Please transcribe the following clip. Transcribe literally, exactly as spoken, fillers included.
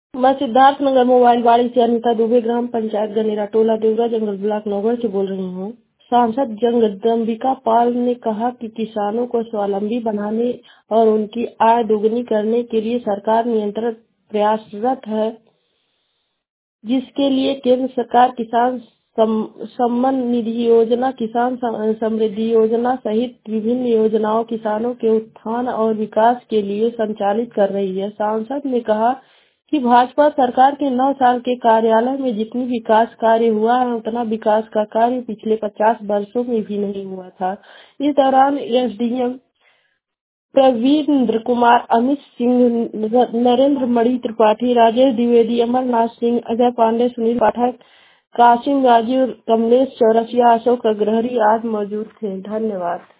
मैं सिद्धार्थ नगर मोबाइल बाड़ी से अनिता दुबे, ग्राम पंचायत गनेरा टोला देवरा जंगल ब्लॉक नौगढ़ से बोल रही हूँ। सांसद जगदम्बिका पाल ने कहा कि किसानों को स्वावलंबी बनाने और उनकी आय दोगुनी करने के लिए सरकार निरंतर प्रयासरत है, जिसके लिए केंद्र सरकार किसान सम- सम्मान निधि योजना, किसान सम- समृद्धि योजना सहित विभिन्न योजनाओं किसानों के उत्थान और विकास के लिए संचालित कर रही है। सांसद ने कहा कि भाजपा सरकार के नौ साल के कार्यकाल में जितनी विकास कार्य हुआ है, उतना विकास का कार्य पिछले पचास वर्षों में भी नहीं हुआ था। इस दौरान एसडीएम प्रवीण कुमार, अमित सिंह, नरेंद्र मणि त्रिपाठी, राजेश द्विवेदी, अमरनाथ सिंह, अजय पांडे, सुनील पाठक, कासिम राजू, कमलेश चौरसिया, अशोक अग्रहरी आदि मौजूद थे। धन्यवाद।